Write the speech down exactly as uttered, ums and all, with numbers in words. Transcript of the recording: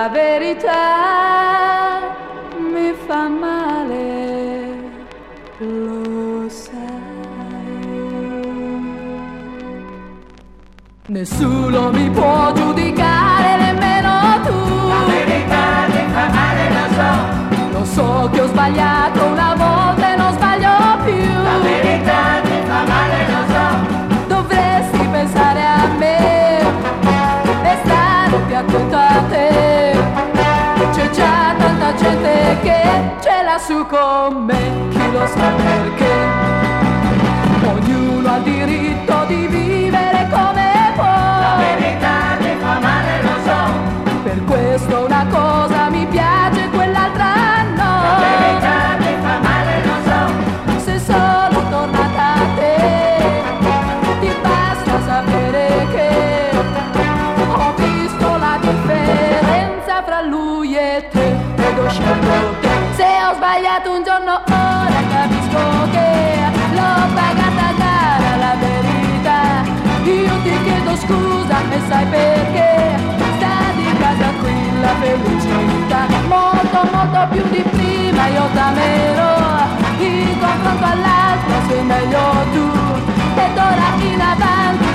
la verità mi fa male, lo sai. Nessuno mi può giudicare, nemmeno tu. La verità mi fa male, lo so. Lo so che ho sbagliato una volta e non sbaglio più. La verità mi fa male, lo so. Dovresti pensare a me e stare più attento a te. C'è già tanta gente che ce l'ha su con me, chi lo sa perché. Ognuno ha il diritto di vivere come può. La verità mi fa male, lo so. Per questo una cosa mi piace, quell'altra no. La verità mi fa male, lo so. Se sono tornata a te, ti basta sapere che ho visto la differenza fra lui e te ed ho scelto te. Se ho sbagliato un giorno ora capisco che l'ho pagata cara la verità. Io ti chiedo scusa e sai perché sta di casa qui la felicità. Molto molto più di prima io t'amerò, in confronto all'altro sei meglio tu. Ed ora in avanti